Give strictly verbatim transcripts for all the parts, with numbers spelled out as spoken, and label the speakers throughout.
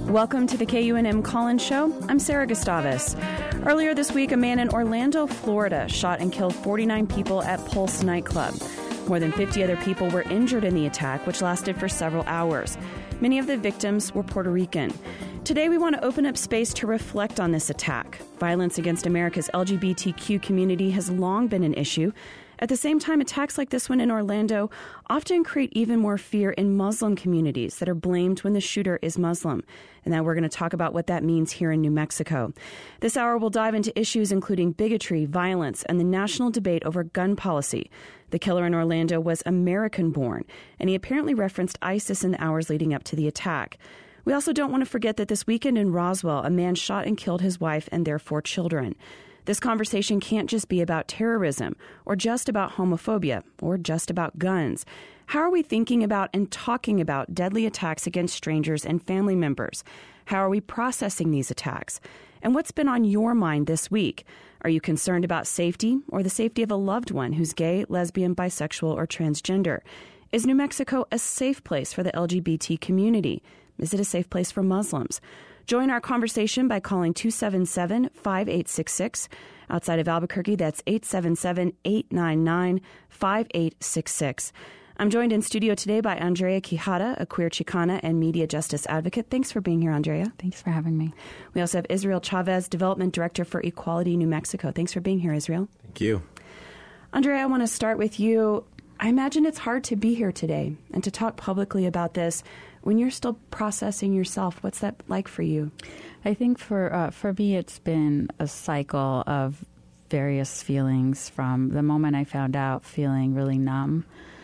Speaker 1: Welcome to the K U N M Call-In Show. I'm Sarah Gustavus. Earlier this week, a man in Orlando, Florida, shot and killed forty-nine people at Pulse nightclub. More than fifty other people were injured in the attack, which lasted for several hours. Many of the victims were Puerto Rican. Today, we want to open up space to reflect on this attack. Violence against America's L G B T Q community has long been an issue. At the same time, attacks like this one in Orlando often create even more fear in Muslim communities that are blamed when the shooter is Muslim. And now we're going to talk about what that means here in New Mexico. This hour, we'll dive into issues including bigotry, violence, and the national debate over gun policy. The killer in Orlando was American-born, and he apparently referenced ISIS in the hours leading up to the attack. We also don't want to forget that this weekend in Roswell, a man shot and killed his wife and their four children. This conversation can't just be about terrorism or just about homophobia or just about guns. How are we thinking about and talking about deadly attacks against strangers and family members? How are we processing these attacks? And what's been on your mind this week? Are you concerned about safety or the safety of a loved one who's gay, lesbian, bisexual, or transgender? Is New Mexico a safe place for the L G B T community? Is it a safe place for Muslims? Join our conversation by calling two seven seven, five eight six six. Outside of Albuquerque, that's eight seven seven, eight nine nine, five eight six six. I'm joined in studio today by Andrea Quijada, a queer Chicana and media justice advocate. Thanks for being here, Andrea.
Speaker 2: Thanks for having me.
Speaker 1: We also have Israel Chavez, Development Director for Equality New Mexico. Thanks for being here, Israel.
Speaker 3: Thank you.
Speaker 1: Andrea, I want to start with you. I imagine it's hard to be here today and to talk publicly about this when you're still processing yourself. What's that like for you?
Speaker 2: I think for uh, for me, it's been a cycle of various feelings from the moment I found out, feeling really numb,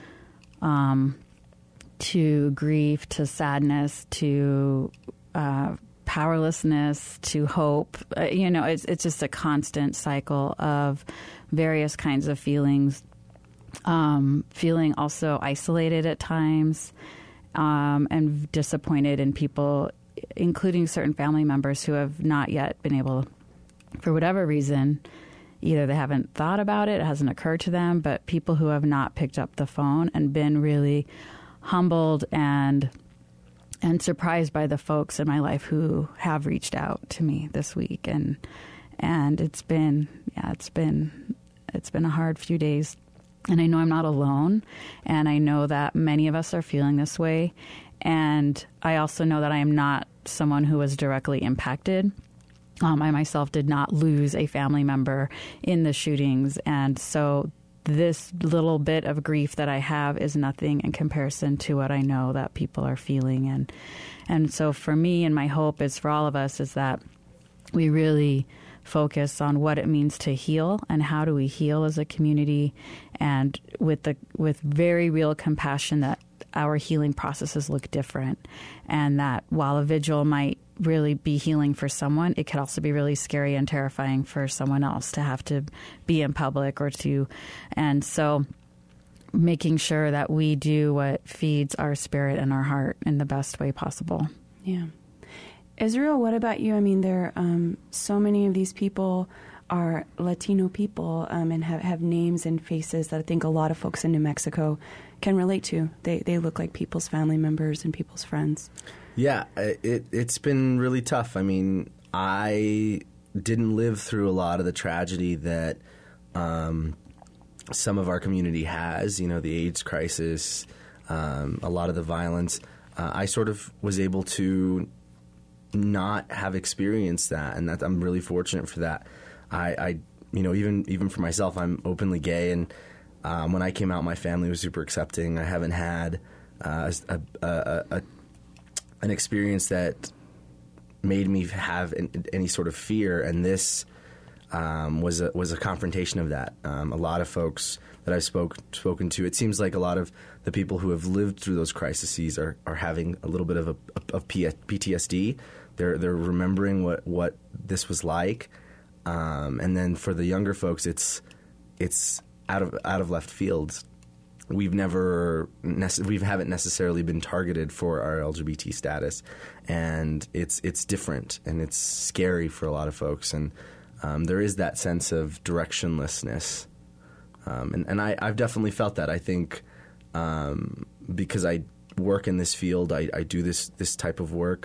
Speaker 2: um, to grief, to sadness, to uh, powerlessness, to hope. Uh, you know, it's it's just a constant cycle of various kinds of feelings. Um, feeling also isolated at times, um, and disappointed in people, including certain family members who have not yet been able, for whatever reason, either they haven't thought about it, it hasn't occurred to them, but people who have not picked up the phone and been really humbled and and surprised by the folks in my life who have reached out to me this week. And and it's been, yeah, it's been, it's been a hard few days. And I know I'm not alone, and I know that many of us are feeling this way. And I also know that I am not someone who was directly impacted. Um, I myself did not lose a family member in the shootings. And so this little bit of grief that I have is nothing in comparison to what I know that people are feeling. And, and so for me, and my hope is for all of us, is that we really focus on what it means to heal and how do we heal as a community, and with the with very real compassion that our healing processes look different, and that while a vigil might really be healing for someone, it could also be really scary and terrifying for someone else to have to be in public or to, and so making sure that we do what feeds our spirit and our heart in the best way possible.
Speaker 1: Yeah. Israel, what about you? I mean, there um, so many of these people are Latino people um, and have, have names and faces that I think a lot of folks in New Mexico can relate to. They they look like people's family members and people's friends.
Speaker 3: Yeah, it, it's been really tough. I mean, I didn't live through a lot of the tragedy that um, some of our community has, you know, the AIDS crisis, um, a lot of the violence. Uh, I sort of was able to not have experienced that, and that I'm really fortunate for that. I, I you know, even even for myself, I'm openly gay, and um, when I came out, my family was super accepting. I haven't had uh, a, a, a, an experience that made me have an, any sort of fear, and this um, was a, was a confrontation of that. Um, a lot of folks that I've spoke, spoken to, it seems like a lot of the people who have lived through those crises are, are having a little bit of a of P T S D. They're they're remembering what, what this was like, um, and then for the younger folks, it's it's out of out of left field. We've never nece- we haven't necessarily been targeted for our L G B T status, and it's it's different and it's scary for a lot of folks, and um, there is that sense of directionlessness, um, and and I, I've definitely felt that. I think um, because I work in this field, I, I do this this type of work.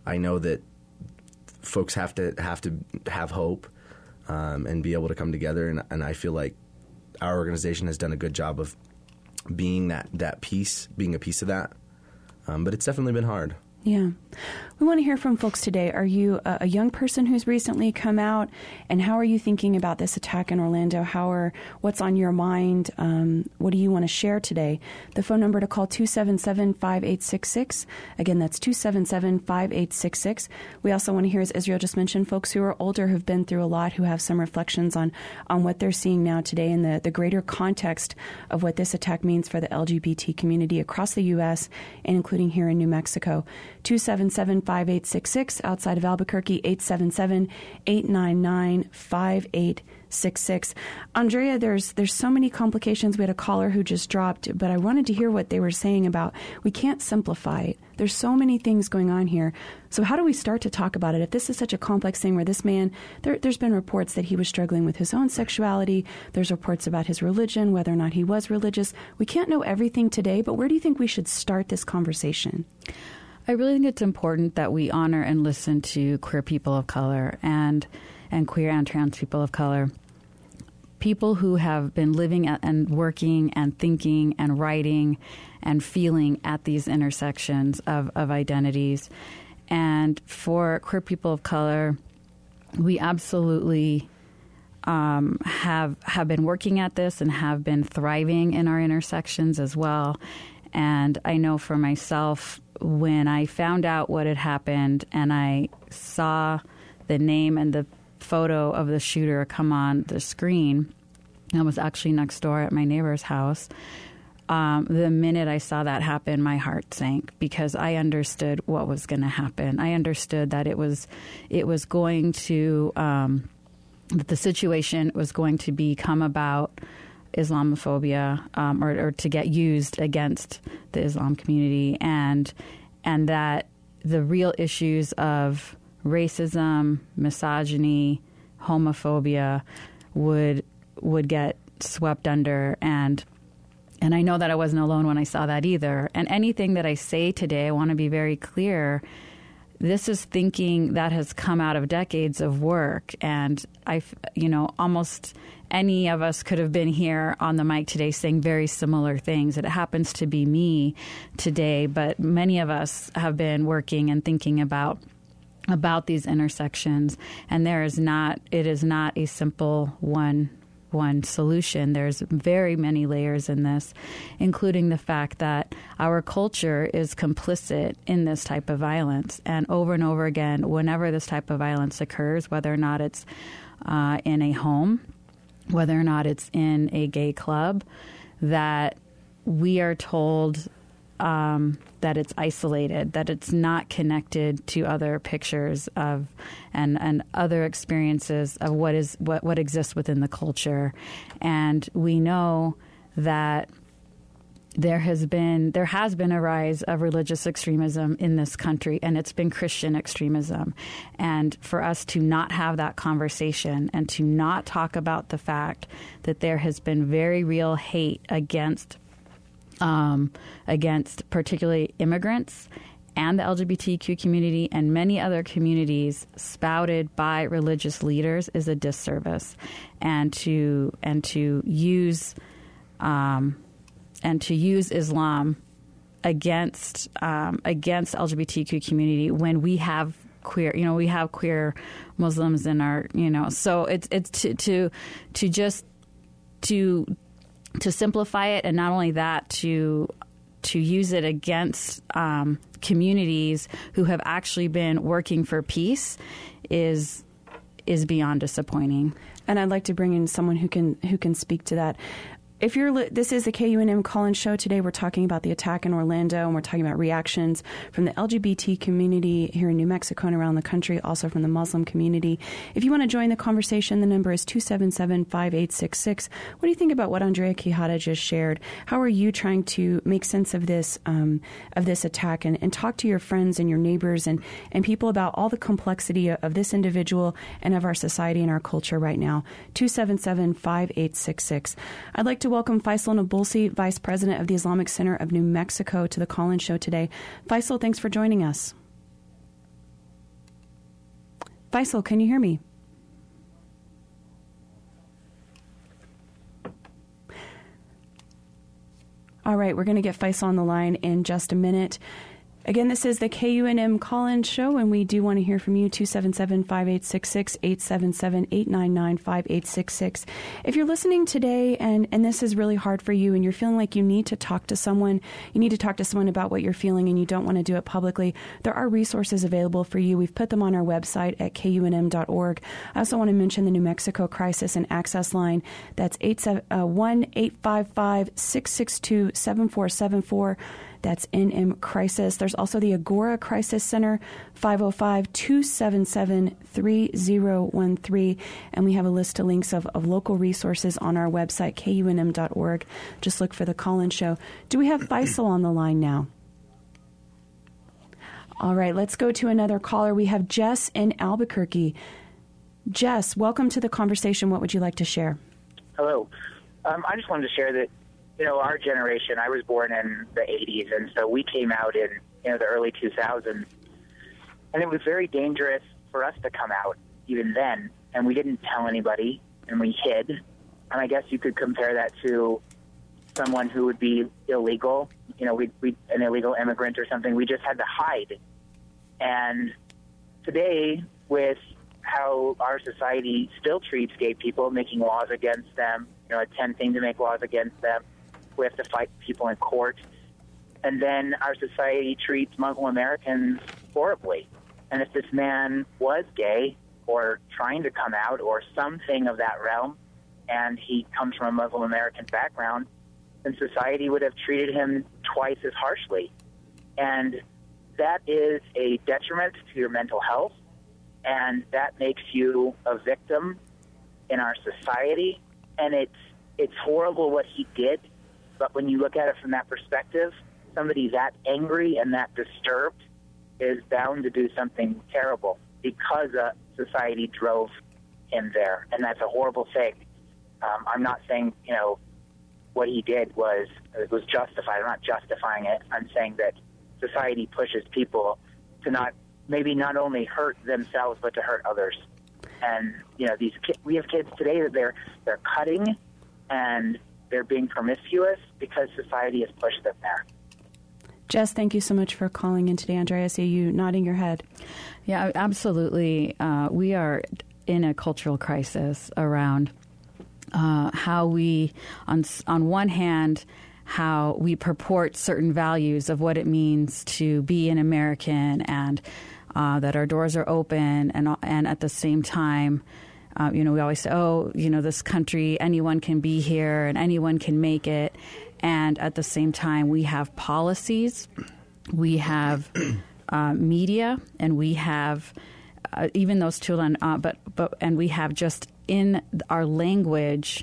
Speaker 3: I know that folks have to have to have hope um, and be able to come together, and, and I feel like our organization has done a good job of being that, that piece, being a piece of that. Um, but it's definitely been hard.
Speaker 1: Yeah. We want to hear from folks today. Are you a, a young person who's recently come out? And how are you thinking about this attack in Orlando? How are, what's on your mind? Um, what do you want to share today? The phone number to call, two seven seven, five eight six six. Again, that's two seven seven, five eight six six. We also want to hear, as Israel just mentioned, folks who are older, who've been through a lot, who have some reflections on, on what they're seeing now today and the, the greater context of what this attack means for the L G B T community across the U S and including here in New Mexico. two seven seven, five eight six six, outside of Albuquerque, eight seven seven, eight nine nine, five eight six six. Andrea, there's there's so many complications. We had a caller who just dropped, but I wanted to hear what they were saying about we can't simplify it. There's so many things going on here. So how do we start to talk about it? If this is such a complex thing where this man, there, there's been reports that he was struggling with his own sexuality. There's reports about his religion, whether or not he was religious. We can't know everything today, but where do you think we should start this conversation?
Speaker 2: I really think it's important that we honor and listen to queer people of color and and queer and trans people of color, people who have been living at, and working and thinking and writing and feeling at these intersections of, of identities. And for queer people of color, we absolutely um, have have been working at this and have been thriving in our intersections as well. And I know for myself, when I found out what had happened and I saw the name and the photo of the shooter come on the screen, I was actually next door at my neighbor's house. Um, the minute I saw that happen, my heart sank because I understood what was going to happen. I understood that it was it was going to um, that the situation was going to become about Islamophobia um, or, or to get used against the Islam community, and and that the real issues of racism, misogyny, homophobia would would get swept under. And and I know that I wasn't alone when I saw that either. And anything that I say today, I want to be very clear. This is thinking that has come out of decades of work. And I, you know, almost any of us could have been here on the mic today saying very similar things. It happens to be me today, but many of us have been working and thinking about about these intersections. And there is not, it is not a simple one one solution. There's very many layers in this, including the fact that our culture is complicit in this type of violence. And over and over again, whenever this type of violence occurs, whether or not it's uh, in a home, whether or not it's in a gay club, that we are told um, that it's isolated, that it's not connected to other pictures of and, and other experiences of what is what, what exists within the culture. And we know that there has been there has been a rise of religious extremism in this country, and it's been Christian extremism. And for us to not have that conversation and to not talk about the fact that there has been very real hate against um, against particularly immigrants and the L G B T Q community and many other communities spouted by religious leaders is a disservice. And to and to use um, and to use Islam against um, against L G B T Q community when we have queer, you know, we have queer Muslims in our, you know, so it's it's to to to just to to simplify it, and not only that, to to use it against um, communities who have actually been working for peace is is beyond disappointing.
Speaker 1: And I'd like to bring in someone who can who can speak to that. If you're, li- this is the K U N M Call-In Show. Today we're talking about the attack in Orlando, and we're talking about reactions from the L G B T community here in New Mexico and around the country, also from the Muslim community. If you want to join the conversation, the number is two seven seven, five eight six six. What do you think about what Andrea Quijada just shared? How are you trying to make sense of this um, of this attack and, and talk to your friends and your neighbors and, and people about all the complexity of this individual and of our society and our culture right now? two seven seven, five eight six six. I'd like to welcome Faisal Nabulsi, Vice President of the Islamic Center of New Mexico, to the Call-In Show today. Faisal, thanks for joining us. Faisal, can you hear me? All right, we're going to get Faisal on the line in just a minute. Again, this is the K U N M Call-In Show, and we do want to hear from you, two seven seven, five eight six six, eight seven seven, eight nine nine, five eight six six. If you're listening today and, and this is really hard for you and you're feeling like you need to talk to someone, you need to talk to someone about what you're feeling and you don't want to do it publicly, there are resources available for you. We've put them on our website at K U N M dot org. I also want to mention the New Mexico Crisis and Access Line. That's one eight five five, six six two, seven four seven four. That's N M Crisis. There's also the Agora Crisis Center, five oh five, two seven seven, three oh one three. And we have a list of links of, of local resources on our website, K U N M dot org. Just look for the Call-In Show. Do we have Faisal on the line now? All right, let's go to another caller. We have Jess in Albuquerque. Jess, welcome to the conversation. What would you like to share?
Speaker 4: Hello. Um, I just wanted to share that, you know, our generation, I was born in the eighties, and so we came out in, you know, the early two thousands. And it was very dangerous for us to come out even then, and we didn't tell anybody, and we hid. And I guess you could compare that to someone who would be illegal, you know, we we an illegal immigrant or something. We just had to hide. And today, with how our society still treats gay people, making laws against them, you know, attempting to make laws against them, we have to fight people in court. And then our society treats Muslim Americans horribly. And if this man was gay or trying to come out or something of that realm, and he comes from a Muslim American background, then society would have treated him twice as harshly. And that is a detriment to your mental health, and that makes you a victim in our society. And it's it's horrible what he did. But when you look at it from that perspective, somebody that angry and that disturbed is bound to do something terrible because uh, society drove him there. And that's a horrible thing. Um, I'm not saying, you know, what he did was was justified. I'm not justifying it. I'm saying that society pushes people to not, maybe not only hurt themselves, but to hurt others. And, you know, these ki- we have kids today that they're they're cutting and they're being promiscuous because society has pushed them there.
Speaker 1: Jess, thank you so much for calling in today. Andrea, I see you nodding your head.
Speaker 2: Yeah, absolutely. Uh, we are in a cultural crisis around uh, how we, on on one hand, how we purport certain values of what it means to be an American, and uh, that our doors are open, and and at the same time, Uh, you know, we always say, oh, you know, this country, anyone can be here and anyone can make it. And at the same time, we have policies, we have uh, media, and we have uh, even those children, uh, but, but, and we have just in our language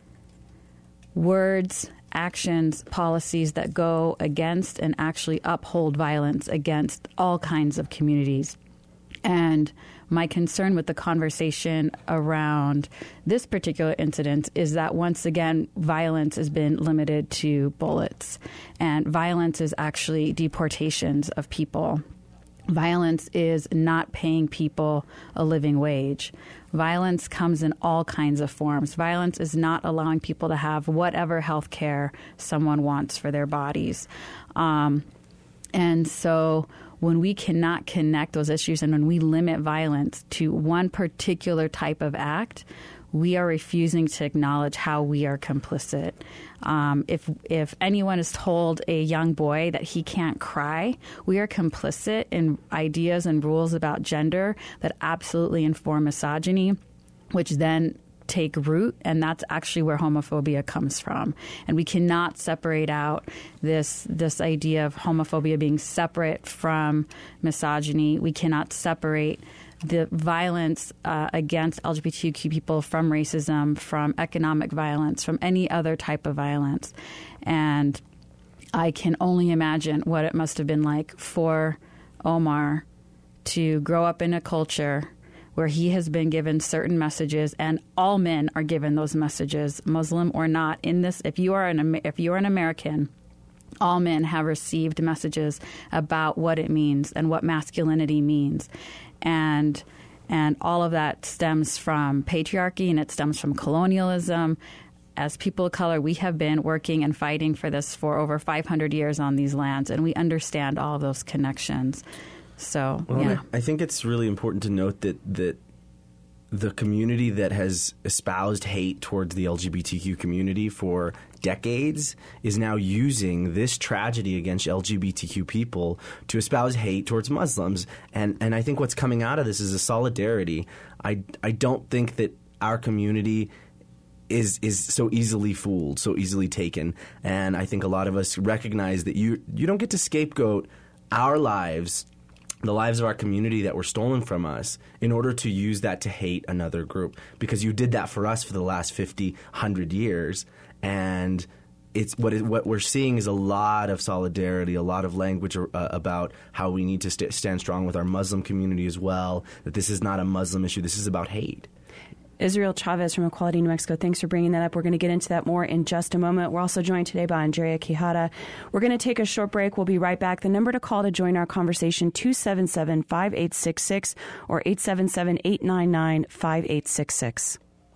Speaker 2: words, actions, policies that go against and actually uphold violence against all kinds of communities. And my concern with the conversation around this particular incident is that, once again, violence has been limited to bullets. And violence is actually deportations of people. Violence is not paying people a living wage. Violence comes in all kinds of forms. Violence is not allowing people to have whatever health care someone wants for their bodies. Um, and so when we cannot connect those issues and when we limit violence to one particular type of act, we are refusing to acknowledge how we are complicit. Um, if if anyone has told a young boy that he can't cry, we are complicit in ideas and rules about gender that absolutely inform misogyny, which then take root, and that's actually where homophobia comes from. And we cannot separate out this this idea of homophobia being separate from misogyny. We cannot separate the violence uh, against L G B T Q people from racism, from economic violence, from any other type of violence. And I can only imagine what it must have been like for Omar to grow up in a culture where he has been given certain messages, and all men are given those messages, Muslim or not. In this, if you are an if you are an American, all men have received messages about what it means and what masculinity means, and And all of that stems from patriarchy, and it stems from colonialism. As people of color, we have been working and fighting for this for over five hundred years on these lands, and we understand all of those connections. So,
Speaker 3: well,
Speaker 2: yeah.
Speaker 3: I think it's really important to note that, that the community that has espoused hate towards the L G B T Q community for decades is now using this tragedy against L G B T Q people to espouse hate towards Muslims. And, and I think what's coming out of this is a solidarity. I, I don't think that our community is is so easily fooled, so easily taken. And I think a lot of us recognize that you you don't get to scapegoat our lives, the lives of our community that were stolen from us, in order to use that to hate another group, because you did that for us for the last fifty, one hundred years. And it's what it, what we're seeing is a lot of solidarity, a lot of language uh, about how we need to st- stand strong with our Muslim community as well, that this is not a Muslim issue, this is about hate.
Speaker 1: Israel Chavez from Equality New Mexico, thanks for bringing that up. We're going to get into that more in just a moment. We're also joined today by Andrea Quijada. We're going to take a short break. We'll be right back. The number to call to join our conversation, two seven seven, five eight six six or eight seven seven, eight nine nine, five eight six six.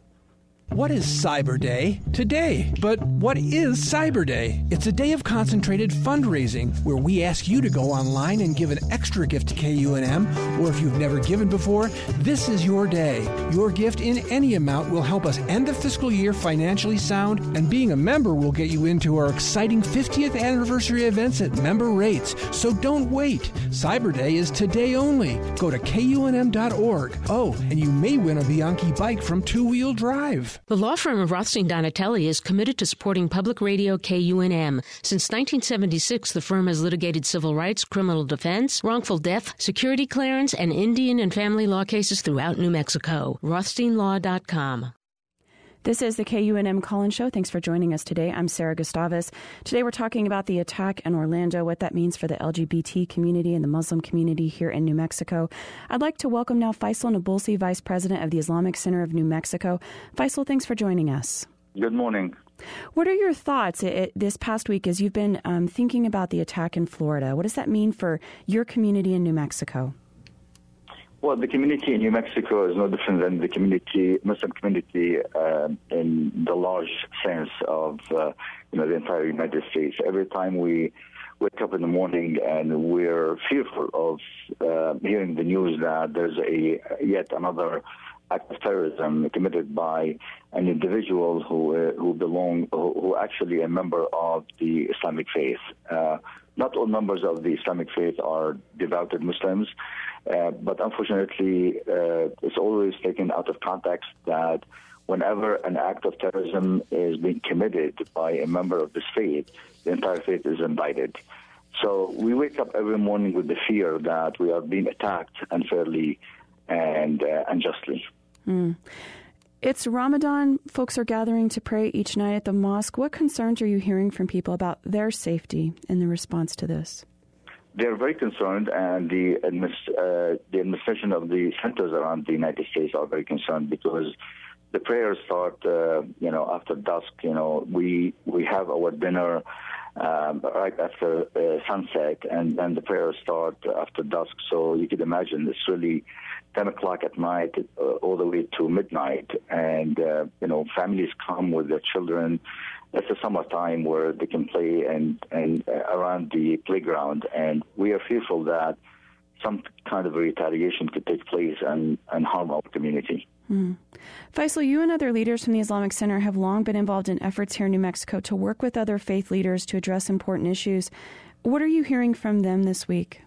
Speaker 5: What is Cyber Day? Today. But what is Cyber Day? It's a day of concentrated fundraising where we ask you to go online and give an extra gift to K U N M, or if you've never given before, this is your day. Your gift in any amount will help us end the fiscal year financially sound, and being a member will get you into our exciting fiftieth anniversary events at member rates. So don't wait. Cyber Day is today only. Go to K U N M dot org. Oh, and you may win a Bianchi bike from Two Wheel Drive.
Speaker 6: The law firm of Rothstein Donatelli is committed to supporting public radio K U N M. Since nineteen seventy-six, the firm has litigated civil rights, criminal defense, wrongful death, security clearance, and Indian and family law cases throughout New Mexico. Rothstein Law dot com.
Speaker 1: This is the K U N M Call-In Show. Thanks for joining us today. I'm Sarah Gustavus. Today we're talking about the attack in Orlando, what that means for the L G B T community and the Muslim community here in New Mexico. I'd like to welcome now Faisal Nabulsi, Vice President of the Islamic Center of New Mexico. Faisal, thanks for joining us.
Speaker 7: Good morning.
Speaker 1: What are your thoughts it, it, this past week as you've been um, thinking about the attack in Florida? What does that mean for your community in New Mexico?
Speaker 7: Well, the community in New Mexico is no different than the community, Muslim community, uh, in the large sense of, uh, you know, the entire United States. Every time we wake up in the morning and we're fearful of uh, hearing the news that there's a yet another act of terrorism committed by an individual who uh, who belong, who, who actually a member of the Islamic faith. Uh, not all members of the Islamic faith are devoted Muslims. Uh, but unfortunately, uh, it's always taken out of context that whenever an act of terrorism is being committed by a member of this faith, the entire faith is indicted. So we wake up every morning with the fear that we are being attacked unfairly and uh, unjustly.
Speaker 1: Mm. It's Ramadan. Folks are gathering to pray each night at the mosque. What concerns are you hearing from people about their safety in the response to this?
Speaker 7: They're very concerned, and the, administ- uh, the administration of the centers around the United States are very concerned because the prayers start, uh, you know, after dusk. You know, we we have our dinner um, right after uh, sunset, and then the prayers start after dusk. So you could imagine it's really ten o'clock at night uh, all the way to midnight, and uh, you know, families come with their children. It's a summertime where they can play and, and uh, around the playground, and we are fearful that some kind of retaliation could take place and, and harm our community.
Speaker 1: Mm. Faisal, you and other leaders from the Islamic Center have long been involved in efforts here in New Mexico to work with other faith leaders to address important issues. What are you hearing from them this week?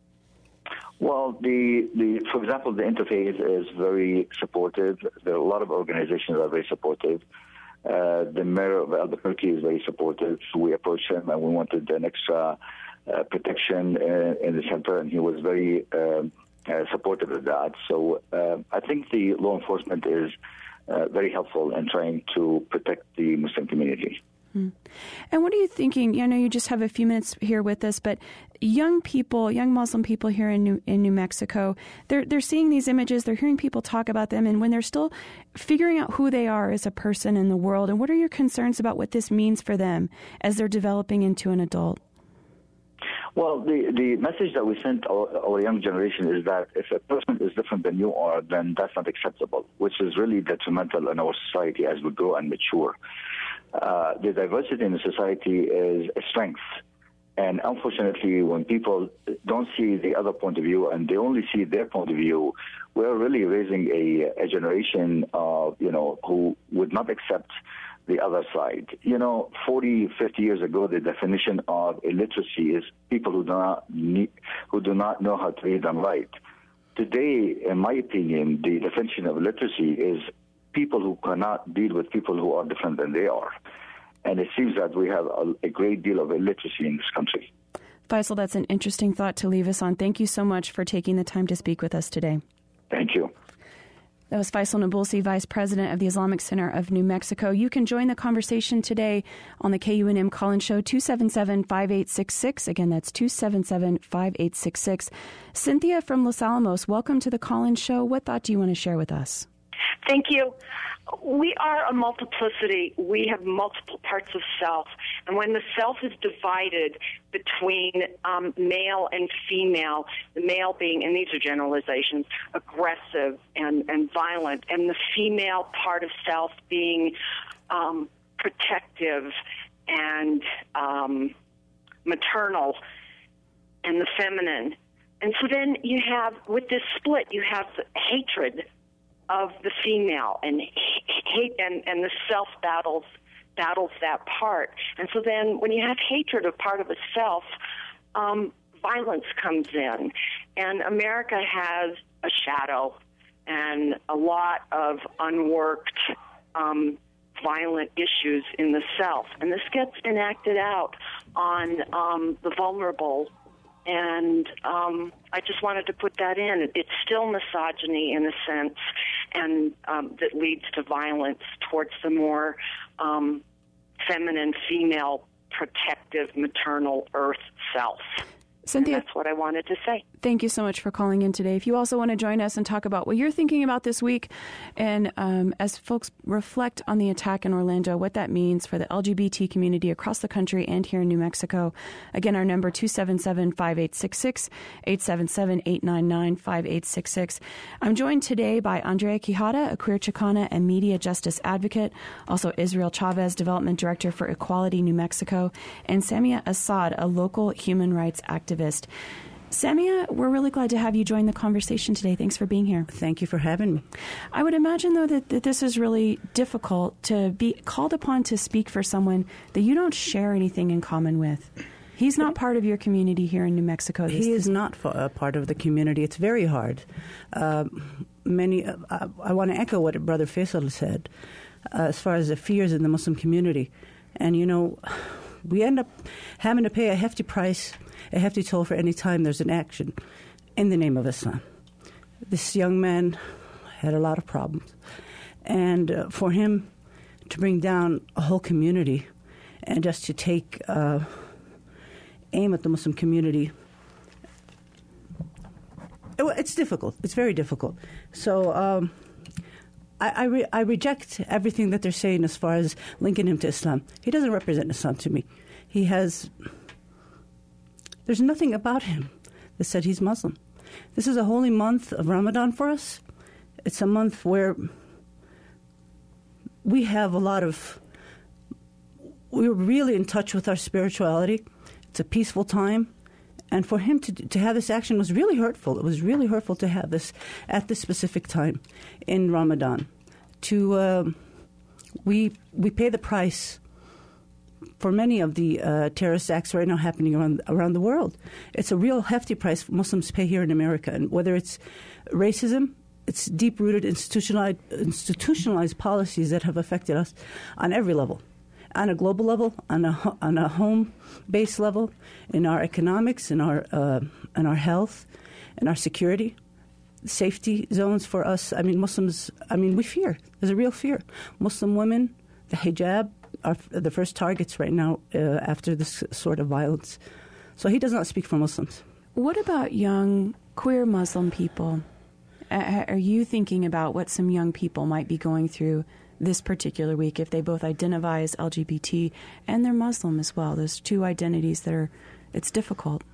Speaker 7: Well, the, the for example, the Interfaith is very supportive. There are a lot of organizations that are very supportive. Uh, the mayor of Albuquerque is very supportive. We approached him and we wanted an extra uh, protection uh, in the center, and he was very uh, uh, supportive of that. So uh, I think the law enforcement is uh, very helpful in trying to protect the Muslim community.
Speaker 1: Hmm. And what are you thinking? I know you just have a few minutes here with us, but young people, young Muslim people here in New, in New Mexico, they're they're seeing these images, they're hearing people talk about them, and when they're still figuring out who they are as a person in the world, and what are your concerns about what this means for them as they're developing into an adult?
Speaker 7: Well, the, the message that we sent our, our young generation is that if a person is different than you are, then that's not acceptable, which is really detrimental in our society as we grow and mature. Uh, the diversity in the society is a strength. And unfortunately, when people don't see the other point of view and they only see their point of view, we're really raising a, a generation of, you know, who would not accept the other side. You know, forty, fifty years ago, the definition of illiteracy is people who do not need, who do not know how to read and write. Today, in my opinion, the definition of literacy is people who cannot deal with people who are different than they are. And it seems that we have a, a great deal of illiteracy in this country.
Speaker 1: Faisal, that's an interesting thought to leave us on. Thank you so much for taking the time to speak with us today.
Speaker 7: Thank you.
Speaker 1: That was Faisal Nabulsi, Vice President of the Islamic Center of New Mexico. You can join the conversation today on the K U N M Call-In Show, two seven seven, five eight six six. Again, that's two seven seven, five eight six six. Cynthia from Los Alamos, welcome to the Call-In Show. What thought do you want to share with us?
Speaker 8: Thank you. We are a multiplicity. We have multiple parts of self. And when the self is divided between um, male and female, the male being, and these are generalizations, aggressive and, and violent, and the female part of self being um, protective and um, maternal, and the feminine. And so then you have, with this split, you have hatred of the female, and hate, and, and the self battles battles that part. And so then when you have hatred of part of a self, um, violence comes in. And America has a shadow and a lot of unworked um, violent issues in the self. And this gets enacted out on um, the vulnerable. And um, I just wanted to put that in. It's still misogyny in a sense, and um, that leads to violence towards the more um, feminine, female, protective, maternal earth self.
Speaker 1: Cynthia,
Speaker 8: and that's what I wanted to say.
Speaker 1: Thank you so much for calling in today. If you also want to join us and talk about what you're thinking about this week, and um, as folks reflect on the attack in Orlando, what that means for the L G B T community across the country and here in New Mexico. Again, our number two seven seven, five eight six six, eight seven seven, eight nine nine, five eight six six. I'm joined today by Andrea Quijada, a queer Chicana and media justice advocate, also Israel Chavez, Development Director for Equality New Mexico, and Samia Assad, a local human rights activist. Samia, we're really glad to have you join the conversation today. Thanks for being here.
Speaker 9: Thank you for having me.
Speaker 1: I would imagine, though, that, that this is really difficult to be called upon to speak for someone that you don't share anything in common with. He's not part of your community here in New Mexico.
Speaker 9: He is not a part of the community. It's very hard. Uh, many. Uh, I want to echo what Brother Faisal said uh, as far as the fears in the Muslim community. And, you know, we end up having to pay a hefty price, a hefty toll for any time there's an action in the name of Islam. This young man had a lot of problems. And uh, for him to bring down a whole community and just to take uh, aim at the Muslim community, it, it's difficult. It's very difficult. So um, I, I, re- I reject everything that they're saying as far as linking him to Islam. He doesn't represent Islam to me. He has... There's nothing about him that said he's Muslim. This is a holy month of Ramadan for us. It's a month where we have a lot of... We're really in touch with our spirituality. It's a peaceful time. And for him to to have this action was really hurtful. It was really hurtful to have this at this specific time in Ramadan. To uh, we we pay the price for many of the uh, terrorist acts right now happening around around the world. It's a real hefty price Muslims pay here in America. And whether it's racism, it's deep-rooted institutionalized, institutionalized policies that have affected us on every level. On a global level, on a on a home-based level, in our economics, in our uh, in our health, in our security, safety zones for us. I mean, Muslims. I mean, we fear. There's a real fear. Muslim women, the hijab, are the first targets right now uh, after this sort of violence. So he does not speak for Muslims.
Speaker 1: What about young queer Muslim people? Uh, are you thinking about what some young people might be going through this particular week if they both identify as L G B T and they're Muslim as well? Those two identities that are, it's difficult.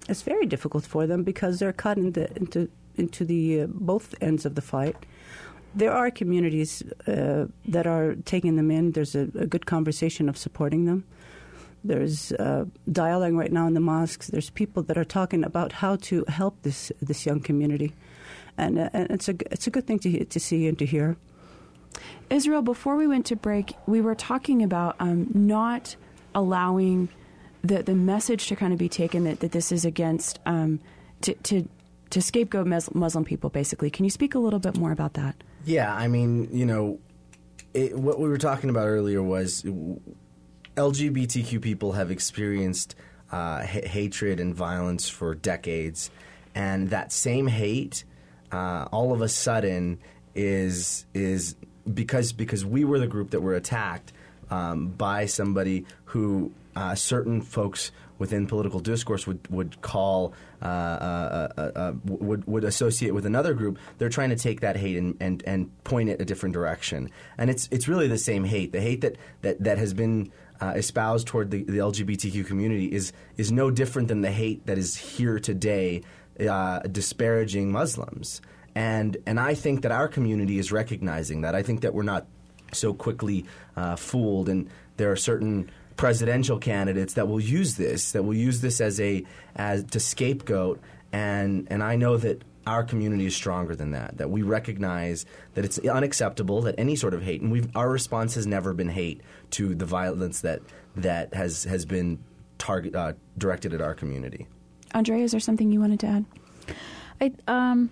Speaker 9: it's very difficult for them because they're cut into into into the uh, both ends of the fight. There are communities uh, that are taking them in. There's a, a good conversation of supporting them. There's uh, dialogue right now in the mosques. There's people that are talking about how to help this this young community, and, uh, and it's a it's a good thing to to see and to hear.
Speaker 1: Israel, before we went to break, we were talking about um, not allowing the the message to kind of be taken that, that this is against um, to, to to scapegoat Muslim people, basically. Can you speak a little bit more about that?
Speaker 3: Yeah, I mean, you know, it, what we were talking about earlier was L G B T Q people have experienced uh, ha- hatred and violence for decades, and that same hate, uh, all of a sudden, is is because because we were the group that were attacked um, by somebody who uh, certain folks within political discourse would would call uh, uh, uh, uh, would would associate with another group. They're trying to take that hate and, and, and point it a different direction, and it's it's really the same hate. The hate that that, that has been uh, espoused toward the, the L G B T Q community is is no different than the hate that is here today, uh, disparaging Muslims. And and I think that our community is recognizing that. I think that we're not so quickly uh, fooled, and there are certain presidential candidates that will use this, that will use this as a as to scapegoat, and and I know that our community is stronger than that. That we recognize that it's unacceptable that any sort of hate, and we've our response has never been hate to the violence that that has has been target uh, directed at our community.
Speaker 1: Andrea, is there something you wanted to add?
Speaker 2: I um.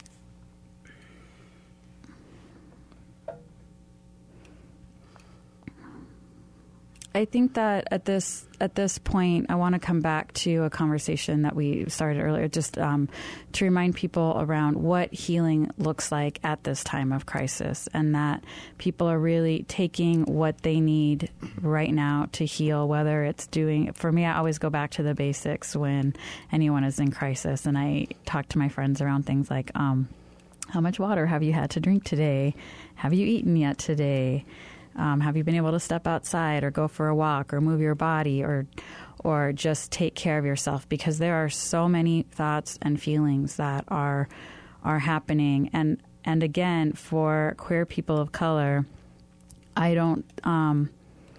Speaker 2: I think that at this at this point, I want to come back to a conversation that we started earlier, just um, to remind people around what healing looks like at this time of crisis, and that people are really taking what they need right now to heal, whether it's doing, for me, I always go back to the basics when anyone is in crisis, and I talk to my friends around things like, um, how much water have you had to drink today? Have you eaten yet today? Um, have you been able to step outside or go for a walk or move your body or or just take care of yourself? Because there are so many thoughts and feelings that are are happening. And, and again, for queer people of color, I don't um,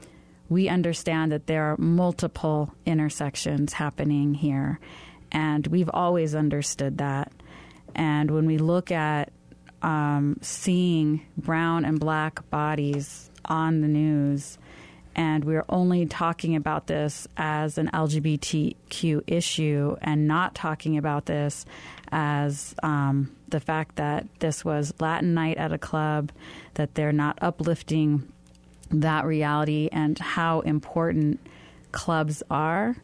Speaker 2: we understand that there are multiple intersections happening here. And we've always understood that. And when we look at um, seeing brown and black bodies on the news, and we're only talking about this as an L G B T Q issue and not talking about this as um, the fact that this was Latin night at a club, that they're not uplifting that reality and how important clubs are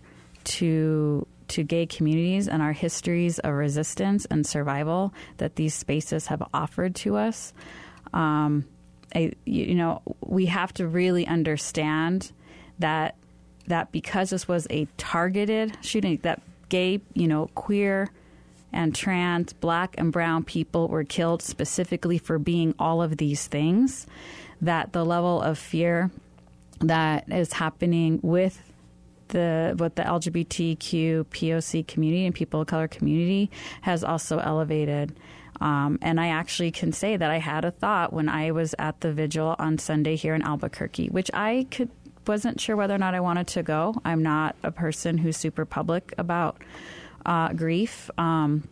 Speaker 2: to to gay communities and our histories of resistance and survival that these spaces have offered to us. Um, I, you know, we have to really understand that that because this was a targeted shooting, that gay, you know, queer and trans, black and brown people were killed specifically for being all of these things, that the level of fear that is happening with the with the L G B T Q P O C community and people of color community has also elevated. Um, and I actually can say that I had a thought when I was at the vigil on Sunday here in Albuquerque, which I could wasn't sure whether or not I wanted to go. I'm not a person who's super public about uh, grief. Um,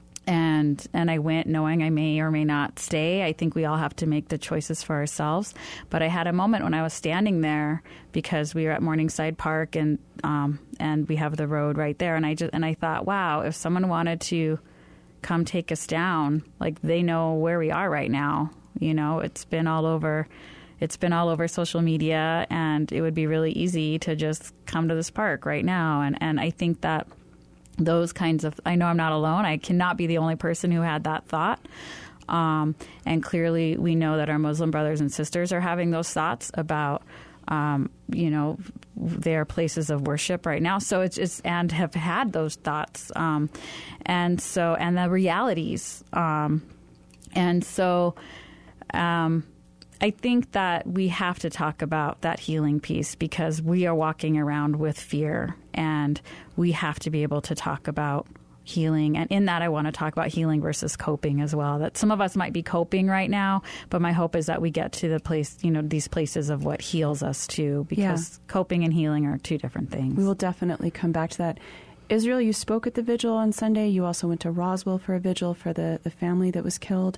Speaker 2: and and I went knowing I may or may not stay. I think we all have to make the choices for ourselves. But I had a moment when I was standing there because we were at Morningside Park and um, and we have the road right there. And I just and I thought, wow, if someone wanted to come take us down, like they know where we are right now. You know, it's been all over. It's been all over social media, and it would be really easy to just come to this park right now. And, and I think that those kinds of, I know I'm not alone. I cannot be the only person who had that thought. Um, and clearly we know that our Muslim brothers and sisters are having those thoughts about, um, you know, their places of worship right now. So it's just, and have had those thoughts. Um, and so, and the realities. Um, and so, um, I think that we have to talk about that healing piece because we are walking around with fear, and we have to be able to talk about healing. And in that, I want to talk about healing versus coping as well. That some of us might be coping right now, but my hope is that we get to the place, you know, these places of what heals us too, because yeah. coping and healing are two different things.
Speaker 1: We will definitely come back to that. Israel, you spoke at the vigil on Sunday. You also went to Roswell for a vigil for the, the family that was killed.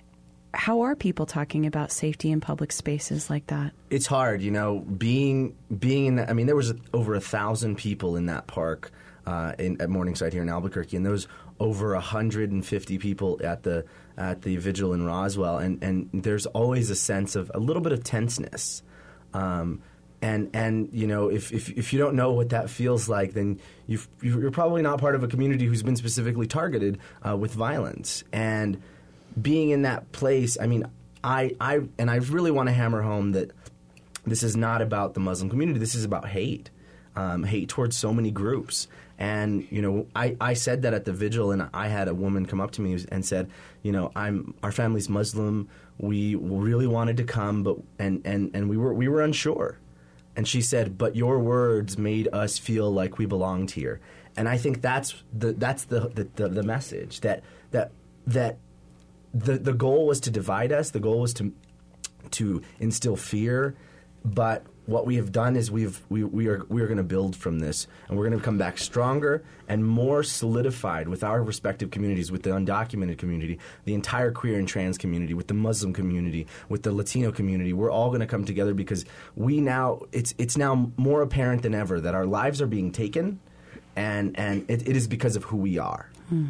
Speaker 1: How are people talking about safety in public spaces like that?
Speaker 3: It's hard, you know, being being in that. I mean, there was over a thousand people in that park uh, in, at Morningside here in Albuquerque, and there was over one hundred fifty people at the at the vigil in Roswell, and, and there's always a sense of a little bit of tenseness. Um, and and you know, if, if if you don't know what that feels like, then you've, you're probably not part of a community who's been specifically targeted uh, with violence. And being in that place, I mean, I, I and I really want to hammer home that this is not about the Muslim community. This is about hate, um, hate towards so many groups. And, you know, I, I said that at the vigil, and I had a woman come up to me and said, you know, I'm our family's Muslim. We really wanted to come, but and, and, and we were we were unsure. And she said, but your words made us feel like we belonged here. And I think that's the that's the the, the, the message that that that. The the goal was to divide us. The goal was to to instill fear. But what we have done is we've we, we are we are going to build from this, and we're going to come back stronger and more solidified with our respective communities, with the undocumented community, the entire queer and trans community, with the Muslim community, with the Latino community. We're all going to come together because we now it's it's now more apparent than ever that our lives are being taken, and and it, it is because of who we are.
Speaker 1: Hmm.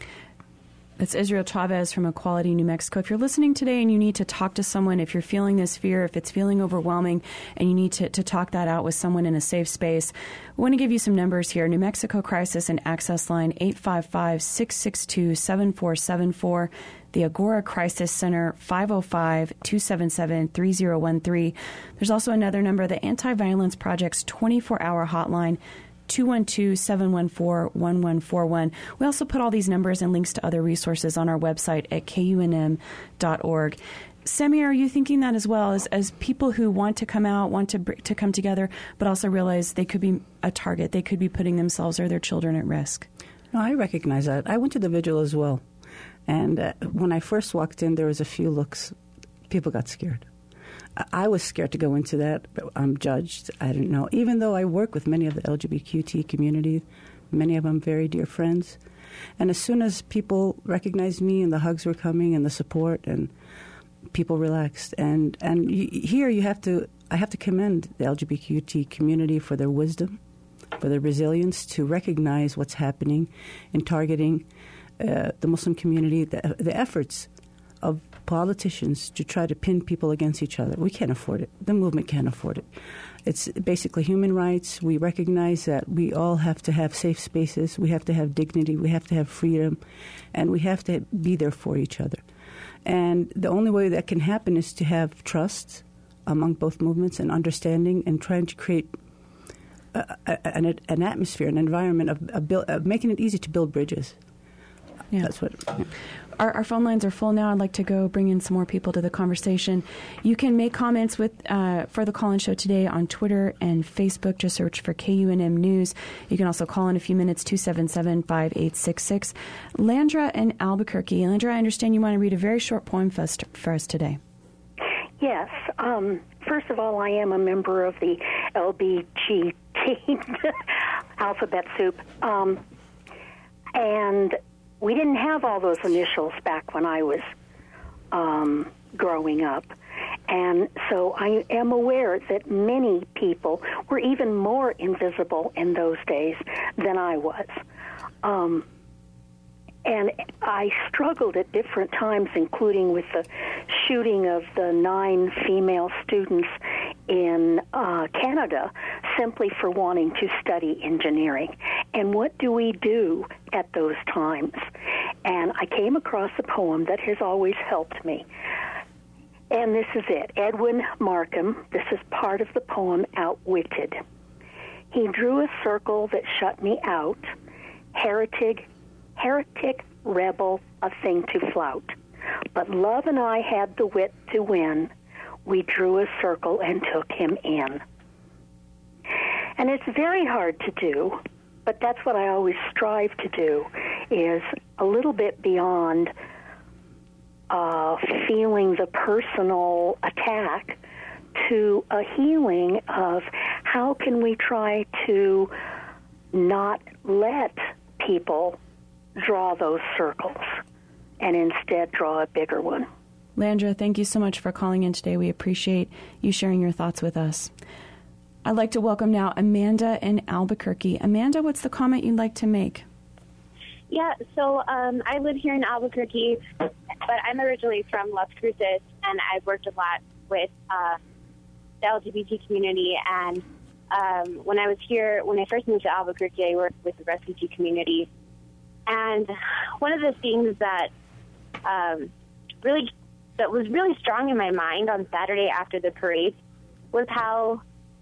Speaker 1: It's Israel Chavez from Equality New Mexico. If you're listening today and you need to talk to someone, if you're feeling this fear, if it's feeling overwhelming, and you need to, to talk that out with someone in a safe space, we want to give you some numbers here. New Mexico Crisis and Access Line, eight five five, six six two, seven four seven four. The Agora Crisis Center, five oh five, two seven seven, three oh one three. There's also another number, the Anti-Violence Project's twenty-four hour hotline, two one two, seven one four, one one four one. We also put all these numbers and links to other resources on our website at K U N M dot org. Semi, are you thinking that as well, as, as people who want to come out, want to to come together, but also realize they could be a target, they could be putting themselves or their children at risk?
Speaker 9: No, I recognize that. I went to the vigil as well. And uh, when I first walked in, there was a few looks. People got scared. I was scared to go into that, but I'm judged. I don't know. Even though I work with many of the L G B T Q community, many of them very dear friends. And as soon as people recognized me and the hugs were coming and the support, and people relaxed. And and y- here you have to, I have to commend the L G B T Q community for their wisdom, for their resilience to recognize what's happening in targeting uh, the Muslim community, the, the efforts of politicians to try to pin people against each other. We can't afford it. The movement can't afford it. It's basically human rights. We recognize that we all have to have safe spaces. We have to have dignity. We have to have freedom. And we have to be there for each other. And the only way that can happen is to have trust among both movements and understanding and trying to create a, a, an, an atmosphere, an environment of, of, build, of making it easy to build bridges.
Speaker 1: Yeah.
Speaker 9: That's what... Yeah.
Speaker 1: Our, our phone lines are full now. I'd like to go bring in some more people to the conversation. You can make comments with uh, for the call-in show today on Twitter and Facebook. Just search for K U N M News. You can also call in a few minutes, two seven seven, five eight six six. Landra in Albuquerque. Landra, I understand you want to read a very short poem for us, for us today.
Speaker 10: Yes. Um, first of all, I am a member of the L B G T alphabet soup. Um, and... We didn't have all those initials back when I was um, growing up. And so I am aware that many people were even more invisible in those days than I was. Um, and I struggled at different times, including with the shooting of the nine female students in uh, Canada, simply for wanting to study engineering. And what do we do at those times? And I came across a poem that has always helped me. And this is it. Edwin Markham, this is part of the poem Outwitted. He drew a circle that shut me out, heretic, heretic, rebel, a thing to flout. But love and I had the wit to win. we drew a circle and took him in. And it's very hard to do, but that's what I always strive to do, is a little bit beyond uh, feeling the personal attack to a healing of how can we try to not let people draw those circles and instead draw a bigger one.
Speaker 1: Landra, thank you so much for calling in today. We appreciate you sharing your thoughts with us. I'd like to welcome now Amanda in Albuquerque. Amanda, what's the comment you'd like to make?
Speaker 11: Yeah, so um, I live here in Albuquerque, but I'm originally from Las Cruces, and I've worked a lot with uh, the L G B T community. And um, when I was here, when I first moved to Albuquerque, I worked with the refugee community. And one of the things that um, really that was really strong in my mind on Saturday after the parade was how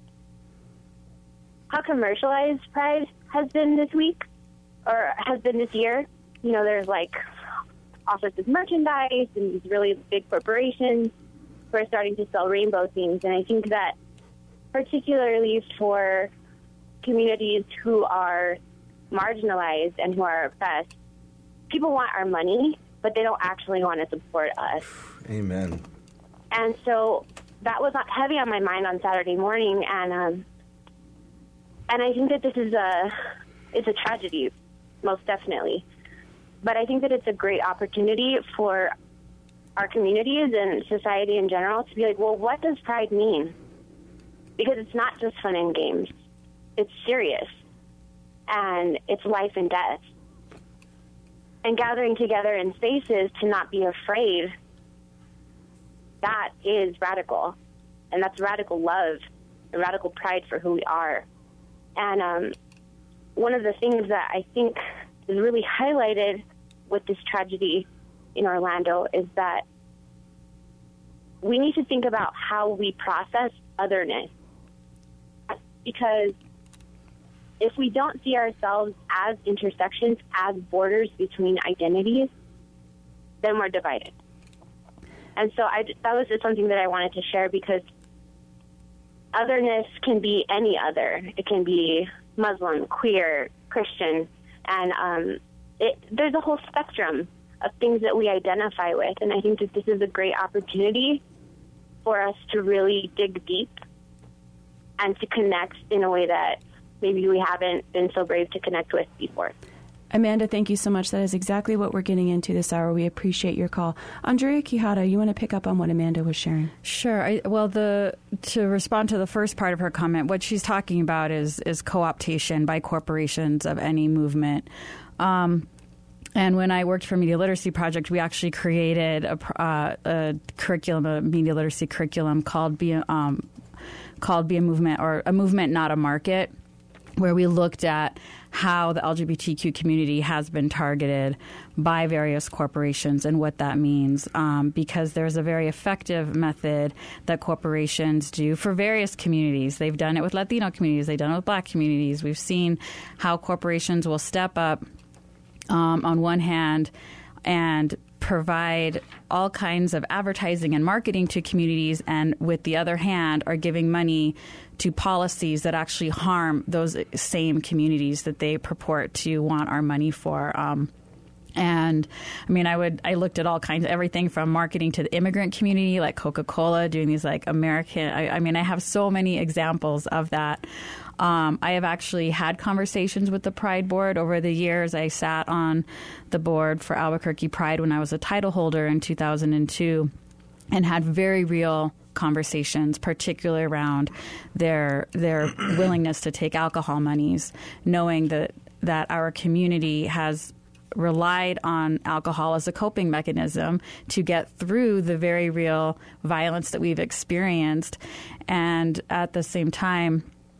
Speaker 11: how commercialized Pride has been this week, or has been this year. You know, there's like all sorts of merchandise and these really big corporations who are starting to sell rainbow things. And I think that particularly for communities who are marginalized and who are oppressed, people want our money, but they don't actually want to support us.
Speaker 3: Amen.
Speaker 11: And so that was heavy on my mind on Saturday morning, and um, and I think that this is a it's a tragedy, most definitely. But I think that it's a great opportunity for our communities and society in general to be like, well, what does Pride mean? Because it's not just fun and games. It's serious. And it's life and death. And gathering together in spaces to not be afraid, that is radical. And that's radical love and radical pride for who we are. And um, one of the things that I think is really highlighted with this tragedy in Orlando is that we need to think about how we process otherness. Because if we don't see ourselves as intersections, as borders between identities, then we're divided. And so I, that was just something that I wanted to share, because otherness can be any other. It can be Muslim, queer, Christian, and um, it, there's a whole spectrum of things that we identify with. And I think that this is a great opportunity for us to really dig deep and to connect in a way that maybe we haven't been so brave to connect with before.
Speaker 1: Amanda, thank you so much. That is exactly what we're getting into this hour. We appreciate your call. Andrea Quijada, you want to pick up on what Amanda was sharing?
Speaker 2: Sure. I, well, the to respond to the first part of her comment, what she's talking about is is co-optation by corporations of any movement. Um, and when I worked for Media Literacy Project, we actually created a, uh, a curriculum, a media literacy curriculum called Be a, um, called Be a Movement, or A Movement, Not a Market, where we looked at how the L G B T Q community has been targeted by various corporations and what that means, um, because there's a very effective method that corporations do for various communities. They've done it with Latino communities. They've done it with Black communities. We've seen how corporations will step up um, on one hand and provide all kinds of advertising and marketing to communities, and with the other hand are giving money to policies that actually harm those same communities that they purport to want our money for. Um, and I mean, I would I looked at all kinds of everything from marketing to the immigrant community, like Coca-Cola doing these like American. I, I mean, I have so many examples of that. Um, I have actually had conversations with the Pride Board over the years. I sat on the board for Albuquerque Pride when I was a title holder in two thousand two, and had very real conversations, particularly around their their willingness to take alcohol monies, knowing that that our community has relied on alcohol as a coping mechanism to get through the very real violence that we've experienced. And at the same time,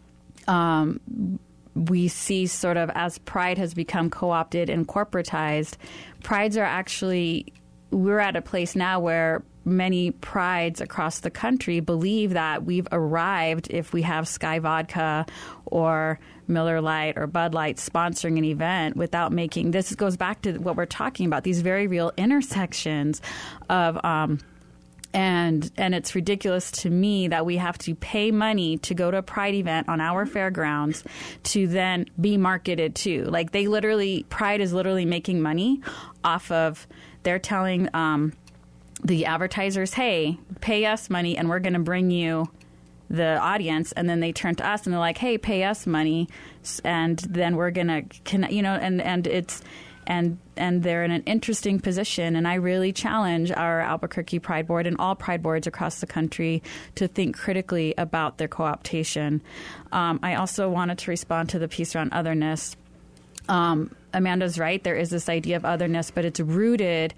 Speaker 2: um, we see sort of as Pride has become co-opted and corporatized, Prides are actually, we're at a place now where many prides across the country believe that we've arrived if we have Sky Vodka or Miller Lite or Bud Light sponsoring an event without making, this goes back to what we're talking about, these very real intersections of um, And and it's ridiculous to me that we have to pay money to go to a Pride event on our fairgrounds to then be marketed to. Like they literally, Pride is literally making money off of, they're telling um, the advertisers, hey, pay us money and we're going to bring you the audience. And then they turn to us and they're like, hey, pay us money. And then we're going to, you know, and, and it's, And and they're in an interesting position. And I really challenge our Albuquerque Pride Board and all Pride Boards across the country to think critically about their co-optation. Um, I also wanted to respond to the piece around otherness. Um, Amanda's right. There is this idea of otherness, but it's rooted